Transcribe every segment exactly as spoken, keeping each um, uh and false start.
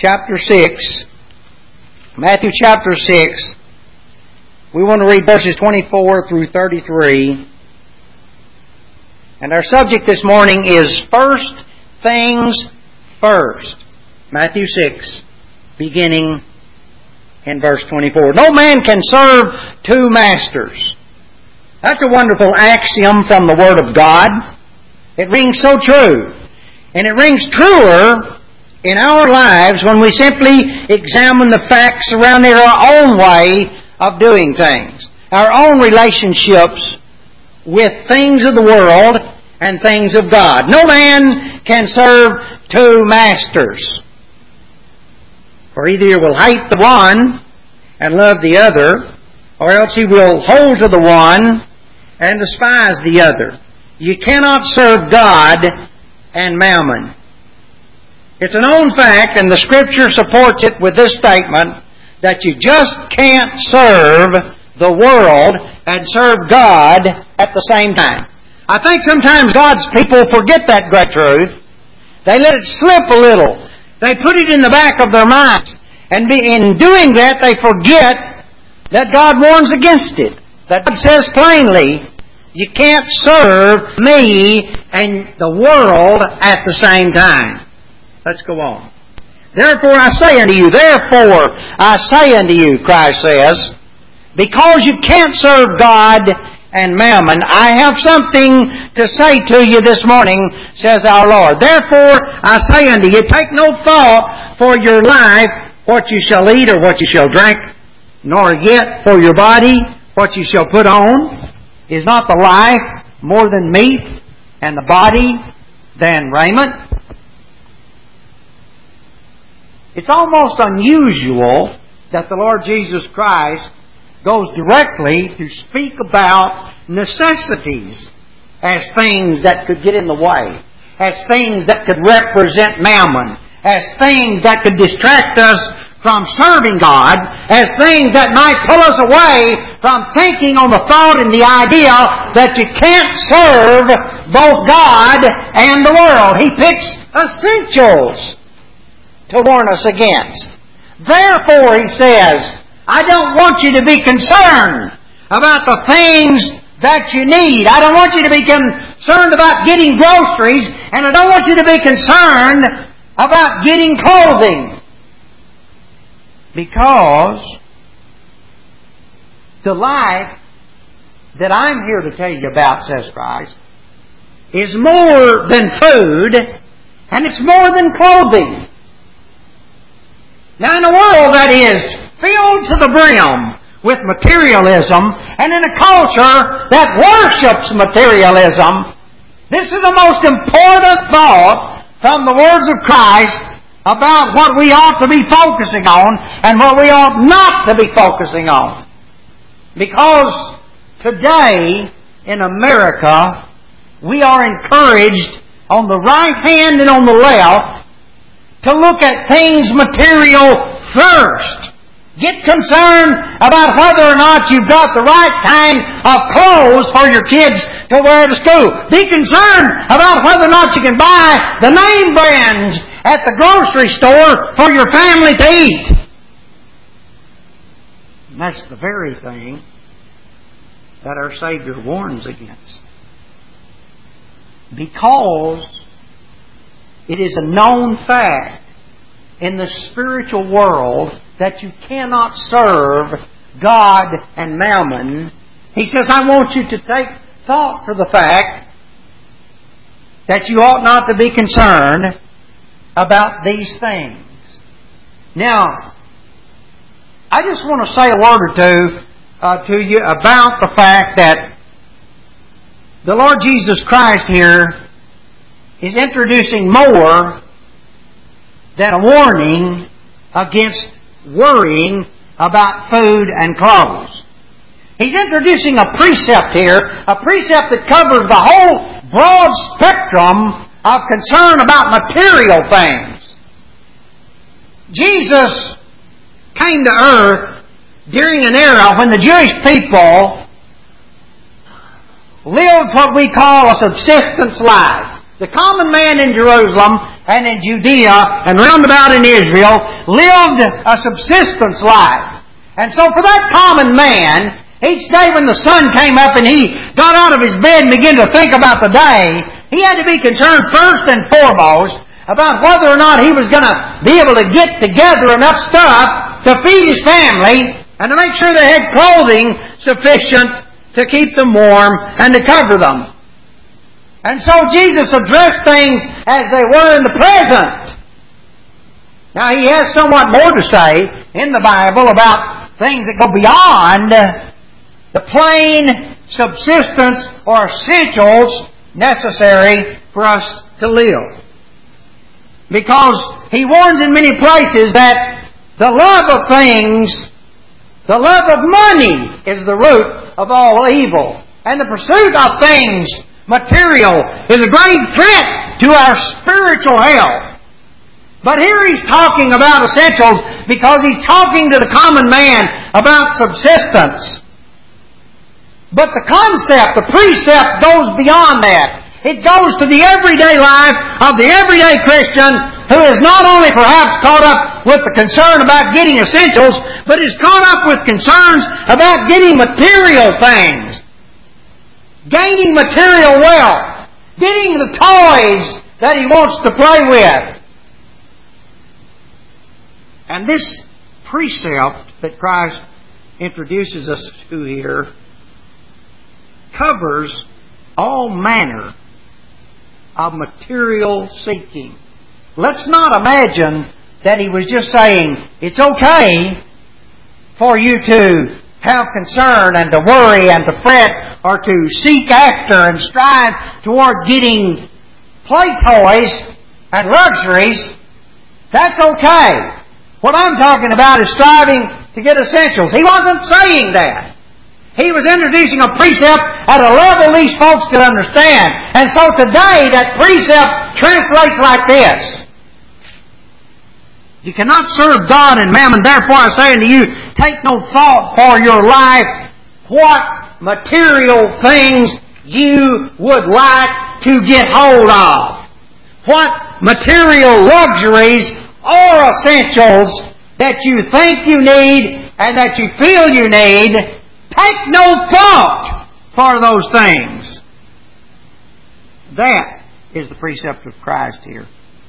chapter six. Matthew chapter six. We want to read verses twenty-four through thirty-three. And our subject this morning is First Things First. Matthew six, beginning in verse twenty-four. No man can serve two masters. That's a wonderful axiom from the Word of God. It rings so true. And it rings truer in our lives when we simply examine the facts surrounding our own way of doing things. Our own relationships with things of the world and things of God. No man can serve two masters. For either he will hate the one and love the other, or else he will hold to the one and despise the other. You cannot serve God and mammon. It's a known fact, and the Scripture supports it with this statement, that you just can't serve the world and serve God at the same time. I think sometimes God's people forget that great truth. They let it slip a little. They put it in the back of their minds. And in doing that, they forget that God warns against it. That God says plainly, you can't serve me and the world at the same time. Let's go on. Therefore I say unto you, therefore I say unto you, Christ says, because you can't serve God and mammon, I have something to say to you this morning, says our Lord. Therefore I say unto you, take no thought for your life, what you shall eat or what you shall drink, nor yet for your body, what you shall put on. Is not the life more than meat, and the body than raiment? It's almost unusual that the Lord Jesus Christ goes directly to speak about necessities as things that could get in the way, as things that could represent mammon, as things that could distract us from serving God, as things that might pull us away from thinking on the thought and the idea that you can't serve both God and the world. He picks essentials to warn us against. Therefore, he says, I don't want you to be concerned about the things that you need. I don't want you to be concerned about getting groceries, and I don't want you to be concerned about getting clothing. Because the life that I'm here to tell you about, says Christ, is more than food, and it's more than clothing. Now, in a world that is filled to the brim with materialism, and in a culture that worships materialism, this is the most important thought from the words of Christ about what we ought to be focusing on and what we ought not to be focusing on. Because today in America, we are encouraged on the right hand and on the left to look at things material first. Get concerned about whether or not you've got the right kind of clothes for your kids to wear to school. Be concerned about whether or not you can buy the name brands at the grocery store for your family to eat. And that's the very thing that our Savior warns against. Because it is a known fact in the spiritual world that you cannot serve God and mammon. He says, I want you to take thought for the fact that you ought not to be concerned about these things. Now, I just want to say a word or two uh, to you about the fact that the Lord Jesus Christ here is introducing more than a warning against worrying about food and clothes. He's introducing a precept here, a precept that covers the whole broad spectrum of concern about material things. Jesus came to earth during an era when the Jewish people lived what we call a subsistence life. The common man in Jerusalem and in Judea and round about in Israel lived a subsistence life. And so for that common man, each day when the sun came up and he got out of his bed and began to think about the day, he had to be concerned first and foremost about whether or not he was going to be able to get together enough stuff to feed his family and to make sure they had clothing sufficient to keep them warm and to cover them. And so Jesus addressed things as they were in the present. Now He has somewhat more to say in the Bible about things that go beyond the plain subsistence or essentials necessary for us to live. Because He warns in many places that the love of things, the love of money is the root of all evil. And the pursuit of things, material, is a great threat to our spiritual health. But here He's talking about essentials because He's talking to the common man about subsistence. But the concept, the precept goes beyond that. It goes to the everyday life of the everyday Christian who is not only perhaps caught up with the concern about getting essentials, but is caught up with concerns about getting material things. Gaining material wealth. Getting the toys that he wants to play with. And this precept that Christ introduces us to here covers all manner of material seeking. Let's not imagine that He was just saying, it's okay for you to have concern and to worry and to fret or to seek after and strive toward getting play toys and luxuries. That's okay. What I'm talking about is striving to get essentials. He wasn't saying that. He was introducing a precept at a level these folks could understand. And so today that precept translates like this. You cannot serve God and mammon. Therefore I say unto you, take no thought for your life what material things you would like to get hold of. What material luxuries or essentials that you think you need and that you feel you need. Take no thought for those things. That is the precept of Christ here.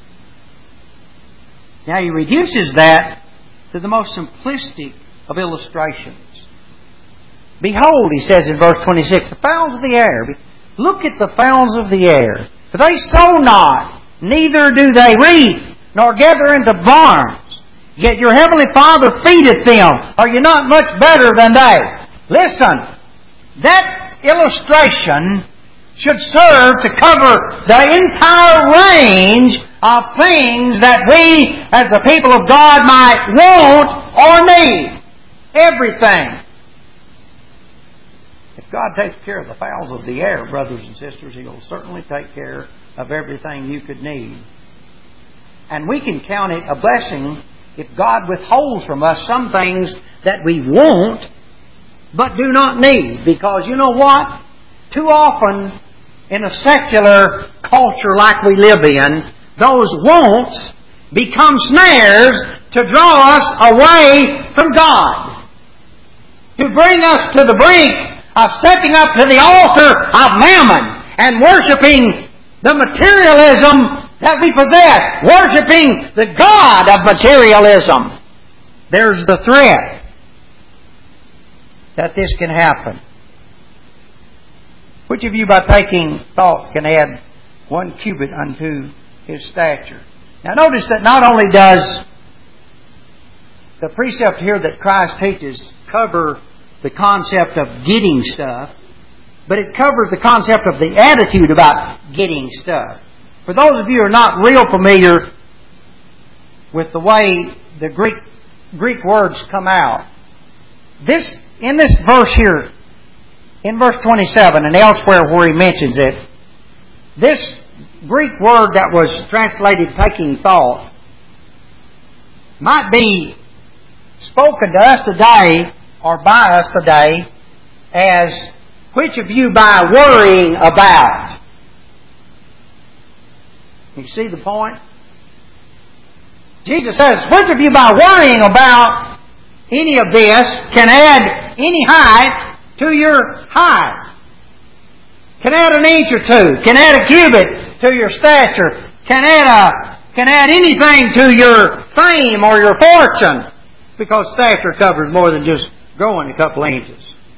Now He reduces that to the most simplistic of illustrations. Behold, He says in verse twenty-six, the fowls of the air. Look at the fowls of the air. For they sow not, neither do they reap, nor gather into barns. Yet your heavenly Father feedeth them. Are you not much better than they? Listen, that illustration should serve to cover the entire range of things that we, as the people of God, might want or need. Everything. If God takes care of the fowls of the air, brothers and sisters, He will certainly take care of everything you could need. And we can count it a blessing if God withholds from us some things that we want but do not need. Because you know what? Too often in a secular culture like we live in, those wants become snares to draw us away from God. To bring us to the brink of stepping up to the altar of mammon and worshiping the materialism that we possess. Worshiping the God of materialism. There's the threat that this can happen. Which of you by taking thought can add one cubit unto his stature? Now notice that not only does the precept here that Christ teaches cover the concept of getting stuff, but it covers the concept of the attitude about getting stuff. For those of you who are not real familiar with the way the Greek Greek words come out, this in this verse here, in verse twenty-seven and elsewhere where he mentions it, this Greek word that was translated taking thought might be spoken to us today or by us today as which of you by worrying about. You see the point? Jesus says, which of you by worrying about any of this can add any height to your height? Can add an inch or two? Can add a cubit to your stature? Can add a can add anything to your fame or your fortune? Because stature covers more than just growing a couple inches.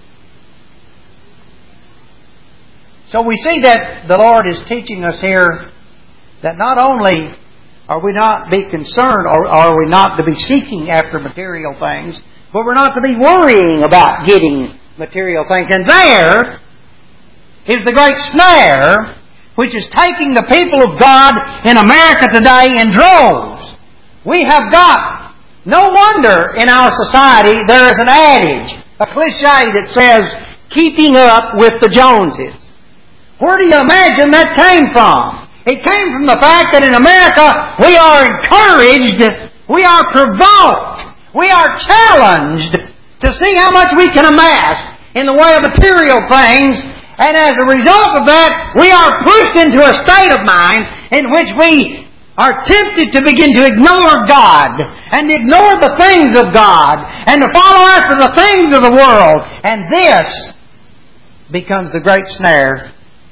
So we see that the Lord is teaching us here that not only are we not to be concerned, or are we not to be seeking after material things, but we're not to be worrying about getting material things. And there is the great snare which is taking the people of God in America today in droves. We have got, no wonder in our society there is an adage, a cliche that says, keeping up with the Joneses. Where do you imagine that came from? It came from the fact that in America we are encouraged, we are provoked, we are challenged to see how much we can amass in the way of material things, and as a result of that, we are pushed into a state of mind in which we are tempted to begin to ignore God and ignore the things of God and to follow after the things of the world. And this becomes the great snare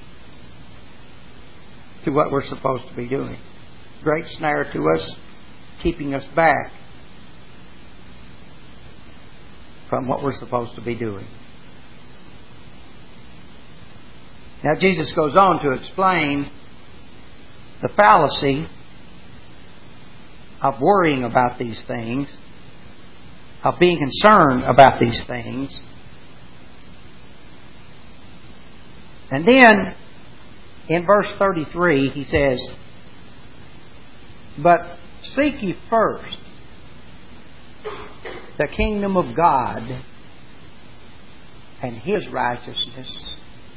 to what we're supposed to be doing. Great snare to us, keeping us back from what we're supposed to be doing. Now Jesus goes on to explain the fallacy of worrying about these things, of being concerned about these things. And then in verse thirty-three, he says, but seek ye first the kingdom of God and His righteousness,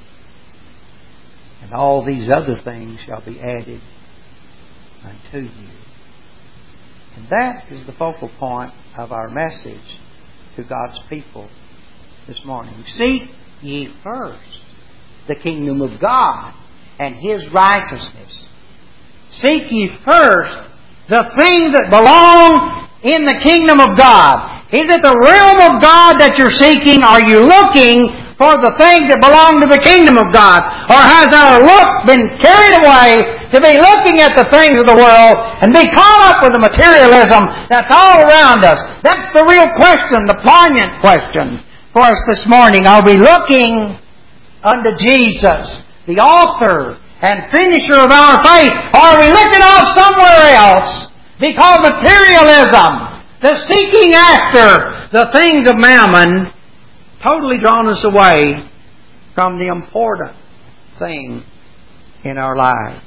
and all these other things shall be added unto you. And that is the focal point of our message to God's people this morning. Seek ye first the kingdom of God and His righteousness. Seek ye first the things that belong in the kingdom of God. Is it the realm of God that you're seeking? Are you looking for the things that belong to the kingdom of God? Or has our look been carried away to be looking at the things of the world and be caught up with the materialism that's all around us? That's the real question, the poignant question for us this morning. Are we looking unto Jesus, the author and finisher of our faith? Or are we looking off somewhere else because materialism, the seeking after the things of mammon, totally drawn us away from the important thing in our lives?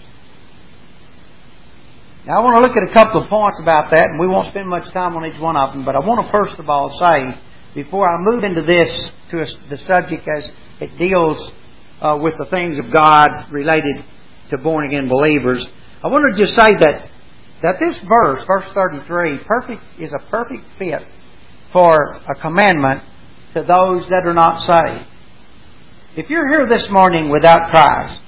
Now I want to look at a couple of points about that, and we won't spend much time on each one of them, but I want to first of all say, before I move into this, to the subject as it deals Uh, with the things of God related to born-again believers, I want to just say that that this verse, verse thirty-three, perfect is a perfect fit for a commandment to those that are not saved. If you're here this morning without Christ,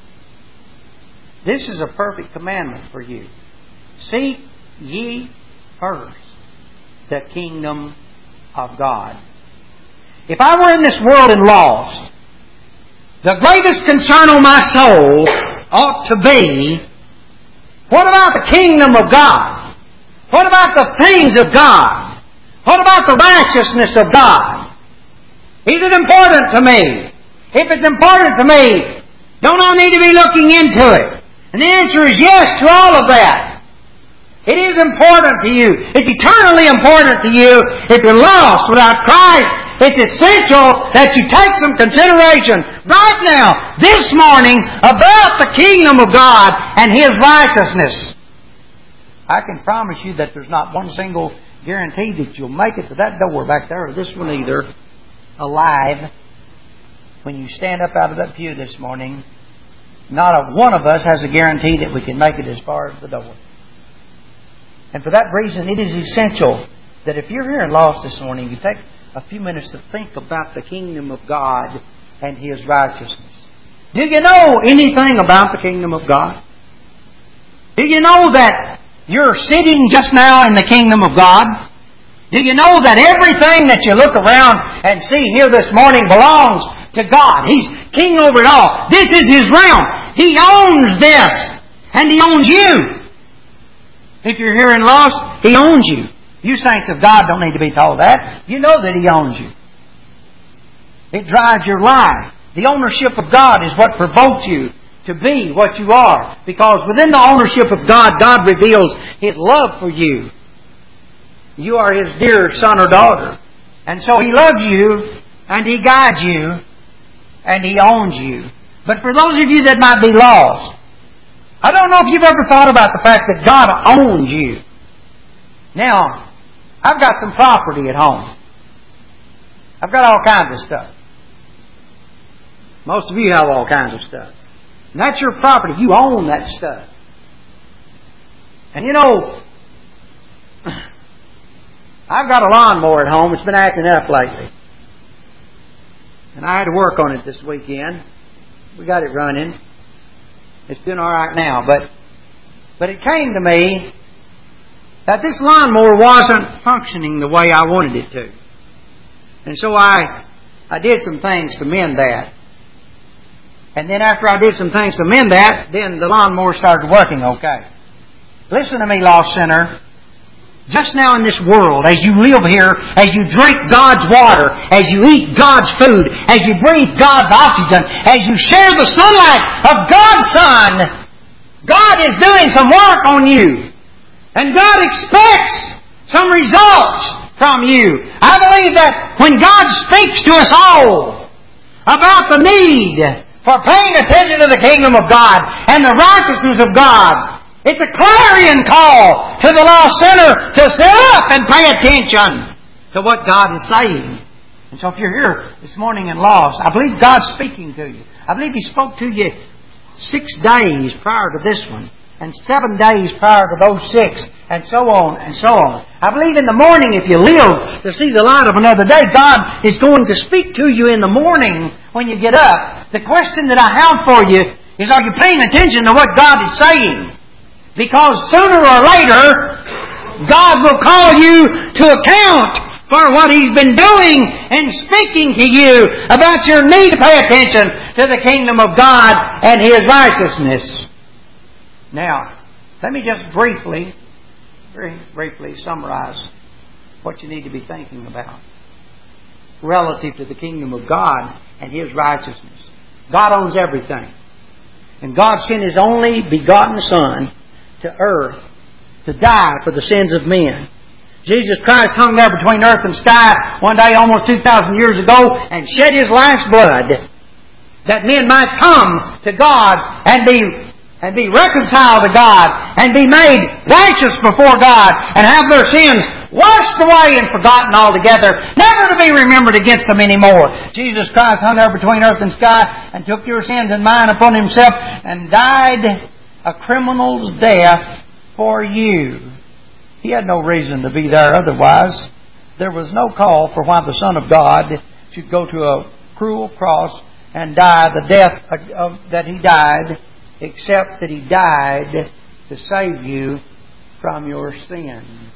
this is a perfect commandment for you. Seek ye first the kingdom of God. If I were in this world and lost, the greatest concern on my soul ought to be, what about the kingdom of God? What about the things of God? What about the righteousness of God? Is it important to me? If it's important to me, don't I need to be looking into it? And the answer is yes to all of that. It is important to you. It's eternally important to you. If you're lost without Christ, it's essential that you take some consideration right now, this morning, about the kingdom of God and His righteousness. I can promise you that there's not one single guarantee that you'll make it to that door back there, or this one either, alive. When you stand up out of that pew this morning, not a one of us has a guarantee that we can make it as far as the door. And for that reason, it is essential that if you're here and lost this morning, you take a few minutes to think about the kingdom of God and His righteousness. Do you know anything about the kingdom of God? Do you know that you're sitting just now in the kingdom of God? Do you know that everything that you look around and see here this morning belongs to God? He's king over it all. This is His realm. He owns this. And He owns you. If you're here and lost, He owns you. You saints of God don't need to be told that. You know that He owns you. It drives your life. The ownership of God is what provokes you to be what you are. Because within the ownership of God, God reveals His love for you. You are His dear son or daughter. And so He loves you, and He guides you, and He owns you. But for those of you that might be lost, I don't know if you've ever thought about the fact that God owns you. Now, I've got some property at home. I've got all kinds of stuff. Most of you have all kinds of stuff. And that's your property. You own that stuff. And you know, I've got a lawnmower at home. It's been acting up lately. And I had to work on it this weekend. We got it running. It's doing all right now. But, but it came to me that this lawnmower wasn't functioning the way I wanted it to. And so I, I did some things to mend that. And then after I did some things to mend that, then the lawnmower started working okay. Listen to me, lost sinner. Just now in this world, as you live here, as you drink God's water, as you eat God's food, as you breathe God's oxygen, as you share the sunlight of God's Son, God is doing some work on you. And God expects some results from you. I believe that when God speaks to us all about the need for paying attention to the kingdom of God and the righteousness of God, it's a clarion call to the lost sinner to sit up and pay attention to what God is saying. And so if you're here this morning and lost, I believe God's speaking to you. I believe He spoke to you six days prior to this one, and seven days prior to those six, and so on and so on. I believe in the morning, if you live to see the light of another day, God is going to speak to you in the morning when you get up. The question that I have for you is, are you paying attention to what God is saying? Because sooner or later, God will call you to account for what He's been doing and speaking to you about your need to pay attention to the kingdom of God and His righteousness. Now, let me just briefly, very briefly summarize what you need to be thinking about relative to the kingdom of God and His righteousness. God owns everything. And God sent His only begotten Son to earth to die for the sins of men. Jesus Christ hung there between earth and sky one day almost two thousand years ago and shed His life's blood that men might come to God and be and be reconciled to God and be made righteous before God and have their sins washed away and forgotten altogether, never to be remembered against them anymore. Jesus Christ hung there between earth and sky and took your sins and mine upon Himself and died a criminal's death for you. He had no reason to be there otherwise. There was no call for why the Son of God should go to a cruel cross and die the death of, that He died, except that He died to save you from your sins.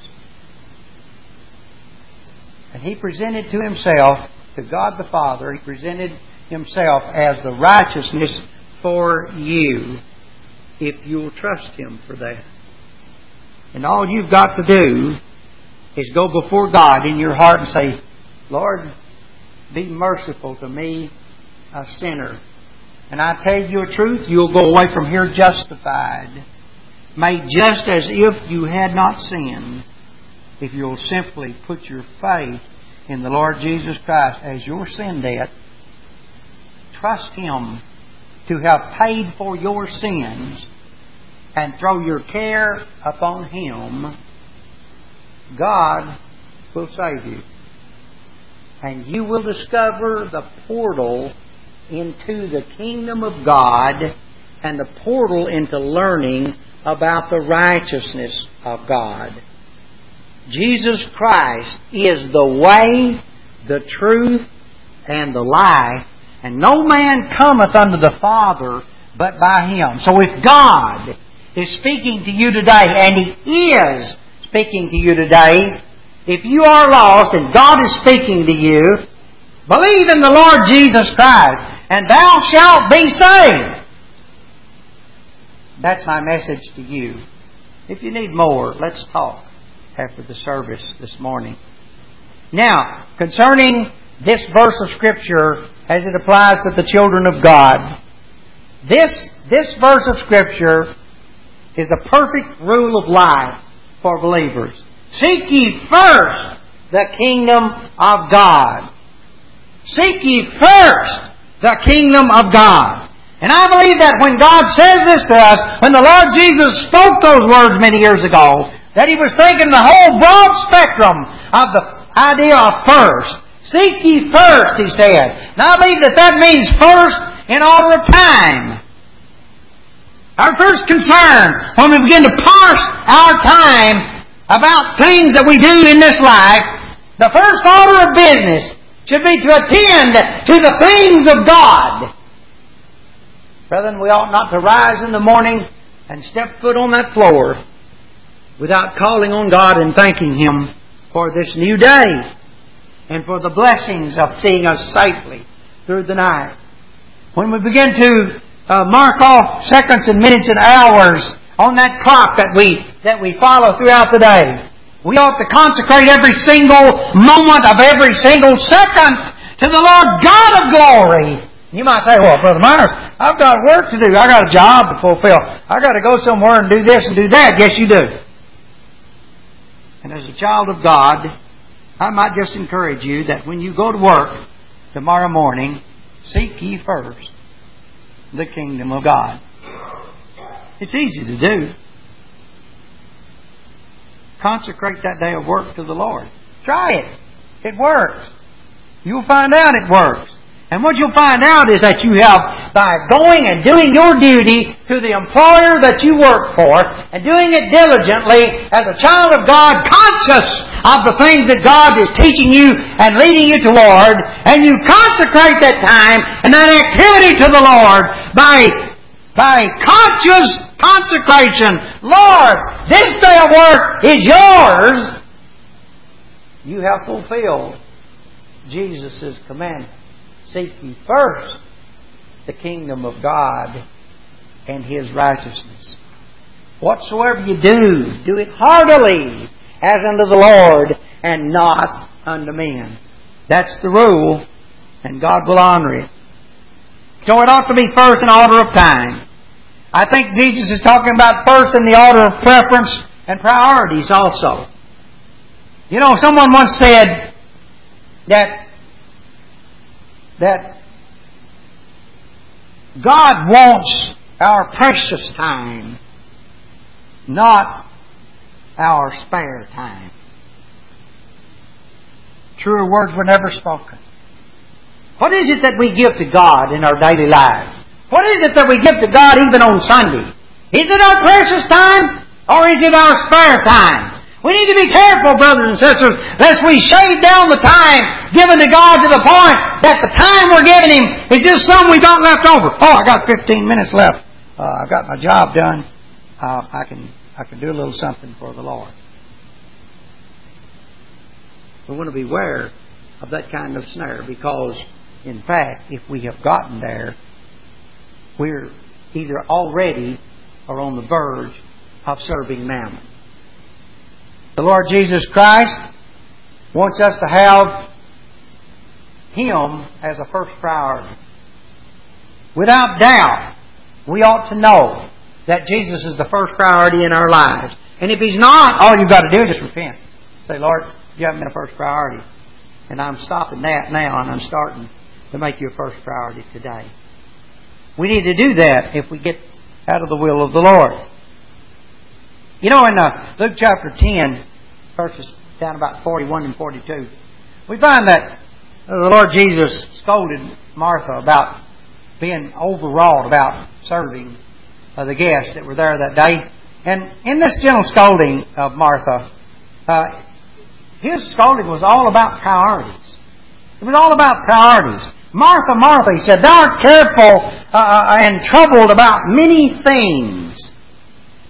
And He presented to Himself, to God the Father, He presented Himself as the righteousness for you, if you'll trust Him for that. And all you've got to do is go before God in your heart and say, Lord, be merciful to me, a sinner. And I tell you a truth, you'll go away from here justified, made just as if you had not sinned, if you'll simply put your faith in the Lord Jesus Christ as your sin debt. Trust Him to have paid for your sins and throw your care upon Him. God will save you. And you will discover the portal into the kingdom of God and the portal into learning about the righteousness of God. Jesus Christ is the way, the truth, and the life, and no man cometh unto the Father but by Him. So if God is speaking to you today, and He is speaking to you today. If you are lost and God is speaking to you, believe in the Lord Jesus Christ, and thou shalt be saved. That's my message to you. If you need more, let's talk after the service this morning. Now, concerning this verse of Scripture as it applies to the children of God, this, this verse of Scripture is the perfect rule of life for believers. Seek ye first the kingdom of God. Seek ye first the kingdom of God. And I believe that when God says this to us, when the Lord Jesus spoke those words many years ago, that He was thinking the whole broad spectrum of the idea of first. Seek ye first, He said. And I believe that that means first in order of time. Our first concern when we begin to parse our time about things that we do in this life, the first order of business should be to attend to the things of God. Brethren, we ought not to rise in the morning and step foot on that floor without calling on God and thanking Him for this new day and for the blessings of seeing us safely through the night. When we begin to uh, mark off seconds and minutes and hours on that clock that we that we follow throughout the day, we ought to consecrate every single moment of every single second to the Lord God of glory. You might say, well, Brother Myers, I've got work to do. I've got a job to fulfill. I've got to go somewhere and do this and do that. Yes, you do. And as a child of God, I might just encourage you that when you go to work tomorrow morning, seek ye first the kingdom of God. It's easy to do. Consecrate that day of work to the Lord. Try it. It works. You'll find out it works. And what you'll find out is that you have, by going and doing your duty to the employer that you work for, and doing it diligently as a child of God, conscious of the things that God is teaching you and leading you toward, and you consecrate that time and that activity to the Lord by, by conscious consecration. Lord, this day of work is yours. You have fulfilled Jesus' commandment. Seek ye first the kingdom of God and His righteousness. Whatsoever you do, do it heartily as unto the Lord and not unto men. That's the rule, and God will honor it. So it ought to be first in order of time. I think Jesus is talking about first in the order of preference and priorities also. You know, someone once said that that God wants our precious time, not our spare time. Truer words were never spoken. What is it that we give to God in our daily life? What is it that we give to God even on Sunday? Is it our precious time or is it our spare time? We need to be careful, brothers and sisters, lest we shave down the time given to God to the point that the time we're giving Him is just some we got left over. Oh, I got fifteen minutes left. Uh, I've got my job done. Uh, I can I can do a little something for the Lord. We want to beware of that kind of snare because, in fact, if we have gotten there, we're either already or on the verge of serving mammon. The Lord Jesus Christ wants us to have Him as a first priority. Without doubt, we ought to know that Jesus is the first priority in our lives. And if He's not, all you've got to do is just repent. Say, Lord, you haven't been a first priority. And I'm stopping that now and I'm starting to make you a first priority today. We need to do that if we get out of the will of the Lord. You know, in uh, Luke chapter ten, verses down about forty-one and forty-two, we find that the Lord Jesus scolded Martha about being overwrought about serving uh, the guests that were there that day. And in this gentle scolding of Martha, uh, His scolding was all about priorities. It was all about priorities. Martha, Martha, He said, thou art careful uh, and troubled about many things.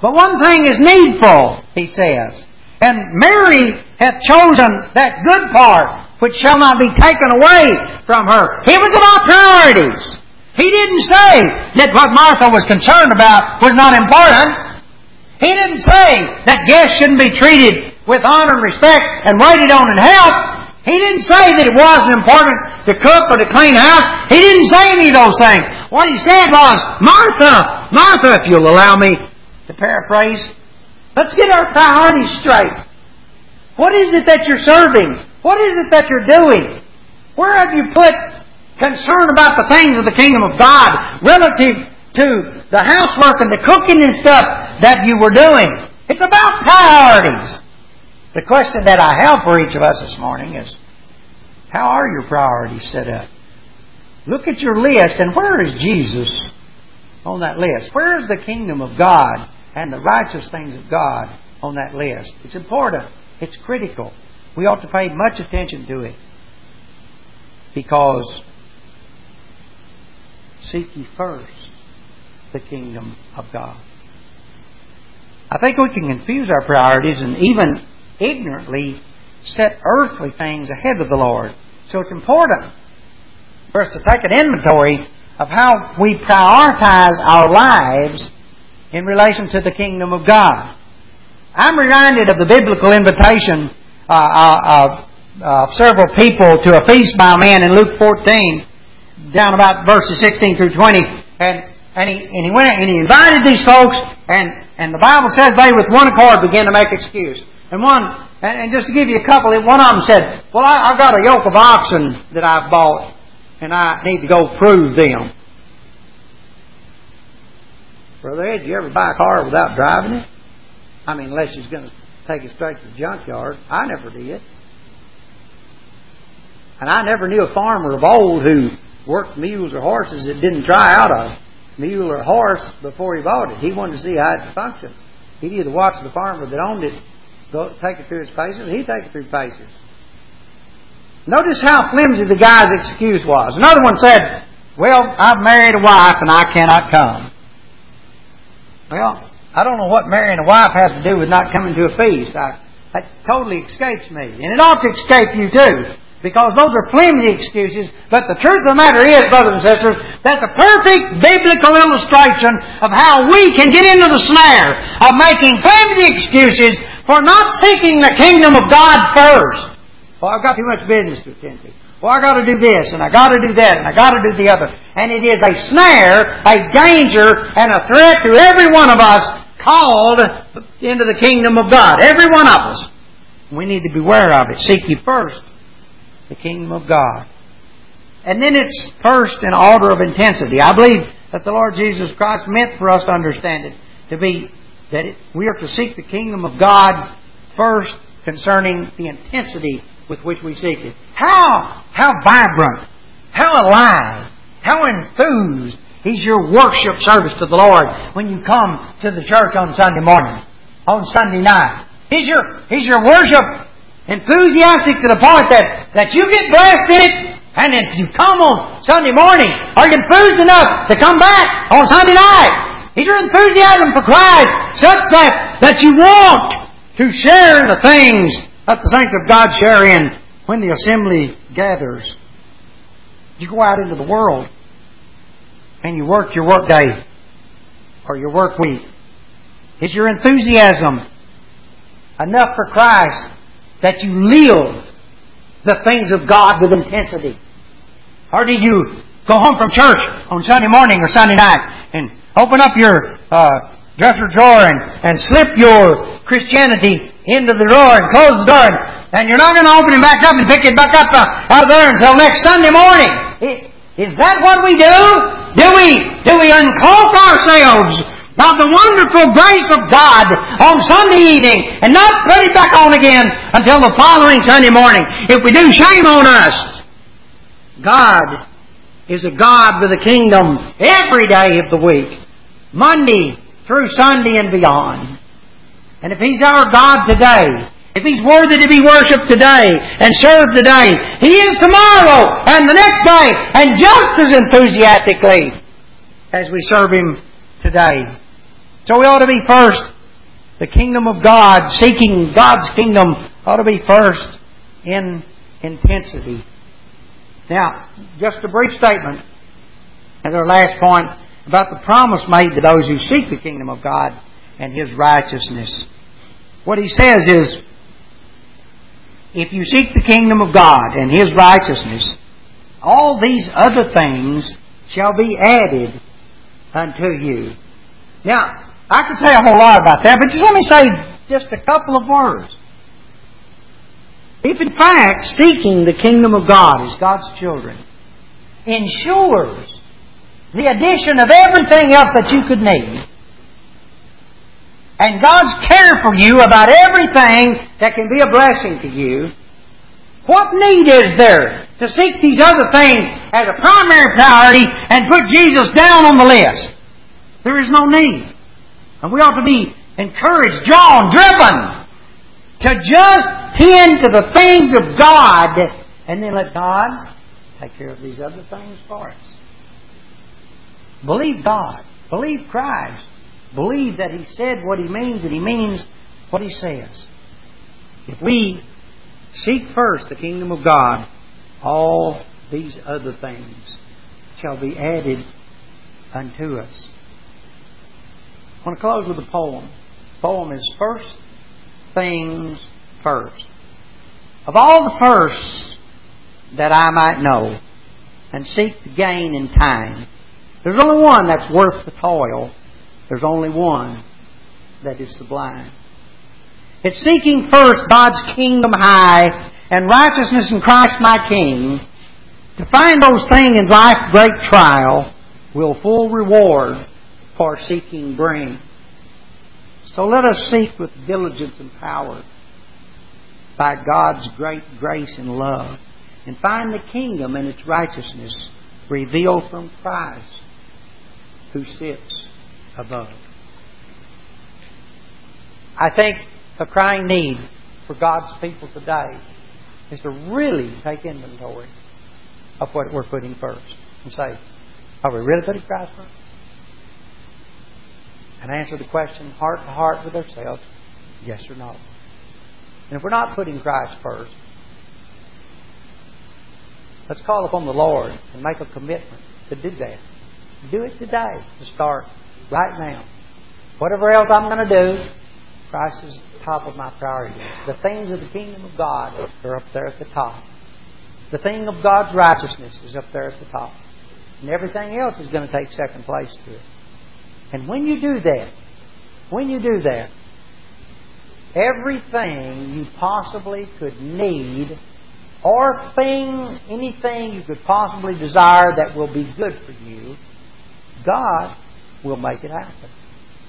But one thing is needful, he says. And Mary hath chosen that good part, which shall not be taken away from her. It was about priorities. He didn't say that what Martha was concerned about was not important. He didn't say that guests shouldn't be treated with honor and respect and waited on and helped. He didn't say that it wasn't important to cook or to clean house. He didn't say any of those things. What he said was, Martha, Martha, if you'll allow me to paraphrase, let's get our priorities straight. What is it that you're serving? What is it that you're doing? Where have you put concern about the things of the kingdom of God relative to the housework and the cooking and stuff that you were doing? It's about priorities. The question that I have for each of us this morning is, how are your priorities set up? Look at your list, and where is Jesus on that list? Where is the kingdom of God and the righteous things of God on that list? It's important. It's critical. We ought to pay much attention to it. Because seek ye first the kingdom of God. I think we can confuse our priorities and even ignorantly set earthly things ahead of the Lord. So it's important for us to take an inventory of how we prioritize our lives in relation to the kingdom of God. I'm reminded of the biblical invitation uh, uh, uh, of several people to a feast by a man in Luke fourteen, down about verses sixteen through twenty, and and he and he went and he invited these folks, and and the Bible says they with one accord began to make excuse. And one, and just to give you a couple, one of them said, "Well, I, I've got a yoke of oxen that I've bought, and I need to go prove them." Brother Ed, did you ever buy a car without driving it? I mean, unless you're going to take it straight to the junkyard. I never did. And I never knew a farmer of old who worked mules or horses that didn't try out a mule or horse before he bought it. He wanted to see how it functioned. He'd either watch the farmer that owned it go take it through its paces, he'd take it through paces. Notice how flimsy the guy's excuse was. Another one said, "Well, I've married a wife and I cannot come." Well, I don't know what marrying a wife has to do with not coming to a feast. I, that totally escapes me. And it ought to escape you too. Because those are flimsy excuses. But the truth of the matter is, brothers and sisters, that's a perfect biblical illustration of how we can get into the snare of making flimsy excuses for not seeking the kingdom of God first. Well, I've got too much business to attend to. Well, I've got to do this, and I've got to do that, and I've got to do the other. And it is a snare, a danger, and a threat to every one of us called into the kingdom of God. Every one of us. We need to beware of it. Seek ye first the kingdom of God. And then it's first in order of intensity. I believe that the Lord Jesus Christ meant for us to understand it to be that it, we are to seek the kingdom of God first concerning the intensity with which we seek it. How, how vibrant, how alive, how enthused is your worship service to the Lord when you come to the church on Sunday morning, on Sunday night. Is your, is your worship enthusiastic to the point that, that you get blessed in it? And if you come on Sunday morning, are you enthused enough to come back on Sunday night? Is your enthusiasm for Christ such that, that you want to share in the things that the saints of God share in when the assembly gathers? You go out into the world and you work your work day or your work week. Is your enthusiasm enough for Christ that you live the things of God with intensity? Or do you go home from church on Sunday morning or Sunday night and open up your uh, dresser drawer and, and slip your Christianity into the drawer and close the door, and, and you're not going to open it back up and pick it back up uh, out of there until next Sunday morning? It, is that what we do? Do we do we uncloak ourselves of the wonderful grace of God on Sunday evening and not put it back on again until the following Sunday morning? If we do, shame on us. God is a God with a kingdom every day of the week, Monday through Sunday and beyond. And if He's our God today, if He's worthy to be worshipped today and served today, He is tomorrow and the next day and just as enthusiastically as we serve Him today. So we ought to be first the kingdom of God, seeking God's kingdom, ought to be first in intensity. Now, just a brief statement as our last point about the promise made to those who seek the kingdom of God and His righteousness. What He says is, if you seek the kingdom of God and His righteousness, all these other things shall be added unto you. Now, I could say a whole lot about that, but just let me say just a couple of words. If in fact seeking the kingdom of God as God's children ensures the addition of everything else that you could need, and God's care for you about everything that can be a blessing to you, what need is there to seek these other things as a primary priority and put Jesus down on the list? There is no need. And we ought to be encouraged, drawn, driven to just tend to the things of God and then let God take care of these other things for us. Believe God. Believe Christ. Believe that He said what He means and He means what He says. If we seek first the kingdom of God, all these other things shall be added unto us. I want to close with a poem. The poem is First Things First. Of all the firsts that I might know and seek to gain in time, there's only one that's worth the toil. There's only one that is sublime. It's seeking first God's kingdom high and righteousness in Christ my King. To find those things in life's great trial will full reward for seeking bring. So let us seek with diligence and power by God's great grace and love and find the kingdom and its righteousness revealed from Christ who sits above. I think the crying need for God's people today is to really take inventory of what we're putting first and say, are we really putting Christ first? And answer the question heart to heart with ourselves, yes or no. And if we're not putting Christ first, let's call upon the Lord and make a commitment to do that. Do it today to start right now. Whatever else I'm going to do, Christ is at the top of my priority list. The things of the kingdom of God are up there at the top. The thing of God's righteousness is up there at the top. And everything else is going to take second place to it. And when you do that, when you do that, everything you possibly could need or thing, anything you could possibly desire that will be good for you, God will make it happen.